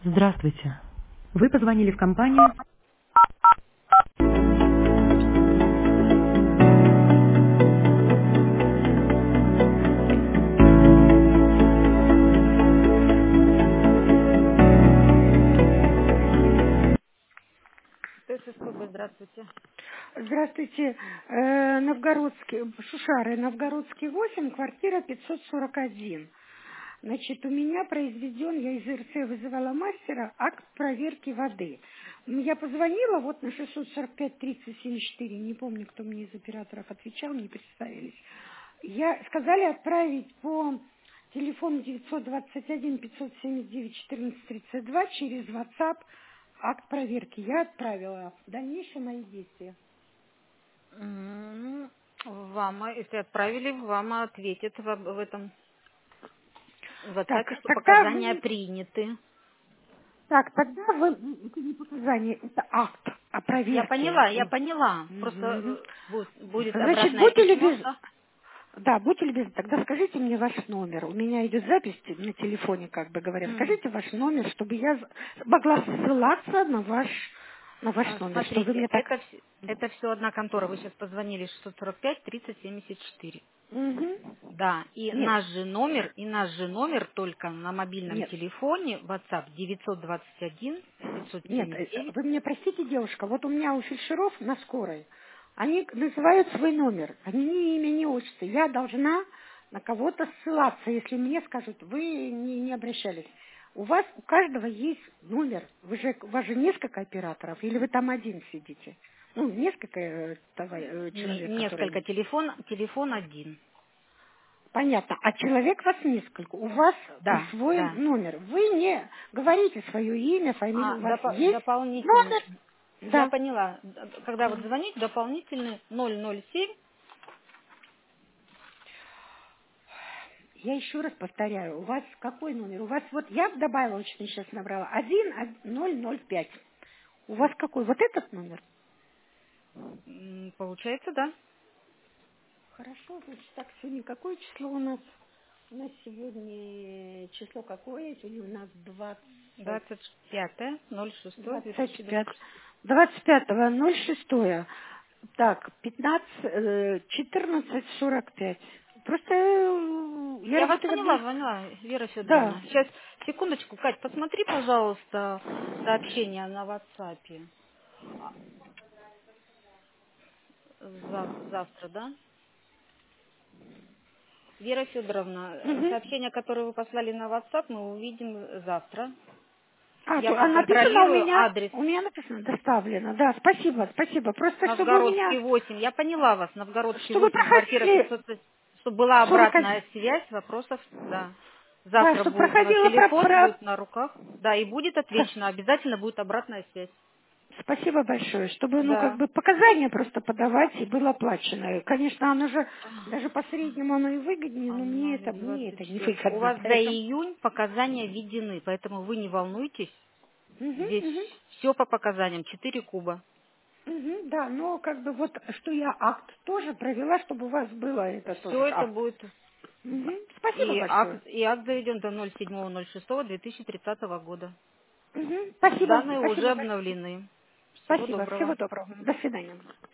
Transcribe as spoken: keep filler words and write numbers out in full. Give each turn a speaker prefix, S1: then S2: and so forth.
S1: Здравствуйте. Вы позвонили в компанию. ТССКБ, здравствуйте.
S2: Здравствуйте. Э, Новгородский, Шушары, Новгородский восемь, квартира пятьсот сорок один. Значит, у меня произведен, я из РЦ вызывала мастера, акт проверки воды. Ну, Я позвонила вот на шестьсот сорок пять тридцать семьдесят четыре, не помню, кто мне из операторов отвечал, не представились. Я сказали отправить по телефону девятьсот двадцать один пятьсот семьдесят девять четырнадцать тридцать два через WhatsApp акт проверки. Я отправила. Дальнейшие мои действия.
S1: М, Вам, а, если отправили, вам ответят в, в этом в
S2: Так,
S1: WhatsApp, что
S2: тогда
S1: показания
S2: вы,
S1: приняты.
S2: так, тогда вы, это не показания, это акт о
S1: Я
S2: проверке.
S1: поняла, я поняла. Просто
S2: Мгм.
S1: э, будет, будет
S2: Значит,
S1: обратное
S2: будьте
S1: письмо,
S2: любезны,
S1: да?
S2: да, будьте любезны, тогда скажите мне ваш номер. У меня идет запись на телефоне, как бы говоря.
S1: М.
S2: Скажите ваш номер, чтобы я могла ссылаться на ваш, на ваш
S1: А,
S2: номер, что вы
S1: Смотрите,
S2: мне так...
S1: это, вс- это все одна контора. Вы сейчас позвонили шестьсот сорок пять тридцать семьдесят четыре.
S2: Мгм.
S1: Да, и
S2: Нет,
S1: наш же номер, и наш же номер только на мобильном
S2: нет,
S1: телефоне WhatsApp девятьсот двадцать один пятьсот
S2: нет,
S1: семьдесят
S2: э,
S1: девять.
S2: вы меня простите, девушка, вот у меня у фельдшеров на скорой, они называют свой номер, они ни имя, ни отчество. Я должна на кого-то ссылаться, если мне скажут, вы не, не обращались. У вас, у каждого есть номер. Вы же, у вас же несколько операторов, или вы там один сидите? Ну, несколько э, товар- э,
S1: Не-
S2: человек,
S1: Несколько
S2: которые...
S1: телефон, телефон один.
S2: Понятно. А человек вас несколько. У вас
S1: Да,
S2: свой
S1: да.
S2: номер. Вы не говорите свое имя, фамилию.
S1: А,
S2: У вас
S1: допо-
S2: есть
S1: дополнительный.
S2: номер?
S1: Я
S2: Да.
S1: поняла. Д- Когда вот звонить, дополнительный ноль ноль семь.
S2: Я еще раз повторяю, у вас какой номер? У вас вот, я в добавочный сейчас набрала, один ноль ноль пять. У вас какой? Вот этот номер?
S1: М, Получается, да.
S2: Хорошо, значит, так, сегодня какое число у нас? У нас сегодня число какое? Сегодня у нас двадцать,
S1: двадцать пятое ноль шестое две тысячи
S2: двадцать
S1: двадцать
S2: пять,
S1: четыре.
S2: двадцать пятого ноль шестое. Так, пятнадцать, э, четырнадцать сорок пять. Просто э, я
S1: Я вас
S2: работаю в
S1: поняла,
S2: админ...
S1: поняла, Вера
S2: Да.
S1: Федоровна. Сейчас, секундочку, Кать, посмотри, пожалуйста, сообщение на WhatsApp. А, зав- Завтра, да? Вера Федоровна,
S2: Мгм.
S1: сообщение, которое вы послали на WhatsApp, мы увидим завтра.
S2: А,
S1: Я
S2: то- а написано у
S1: проконтролирую
S2: меня,
S1: адрес
S2: у меня написано доставлено. Да, спасибо, спасибо. Просто чтобы у
S1: Новгородский
S2: меня,
S1: восемь. Я поняла вас. Новгородский
S2: чтобы
S1: восемь, квартира
S2: проходили
S1: пятьсот, чтобы была
S2: сорок один.
S1: обратная связь, вопросов, да.
S2: Да,
S1: Завтра
S2: чтобы
S1: будет у нас
S2: проходила про,
S1: телефон,
S2: про-
S1: будет на руках. Да, и будет
S2: да.
S1: отвечено. Обязательно будет обратная связь.
S2: Спасибо большое, чтобы, ну, как
S1: Да.
S2: бы показания просто подавать и было оплачено. И, конечно, оно же, даже по среднему оно и выгоднее, но мне
S1: Оно
S2: это, мне
S1: двадцать
S2: это не
S1: четыре. У
S2: выгодно,
S1: вас за
S2: поэтому.
S1: июнь показания введены, поэтому вы не волнуйтесь.
S2: Мгм,
S1: Здесь
S2: мгм,
S1: все по показаниям. Четыре куба.
S2: мгм, да, но как бы вот, что я акт тоже провела, чтобы у вас было это тоже
S1: Все
S2: ж
S1: это
S2: акт.
S1: будет.
S2: Мгм, спасибо
S1: И
S2: большое.
S1: акт, и акт заведен до ноль седьмого ноль шестого две тысячи тридцатого года.
S2: Мгм, спасибо,
S1: Данные уже
S2: спасибо большое.
S1: обновлены. Всего
S2: Спасибо.
S1: доброго.
S2: Всего доброго. До свидания.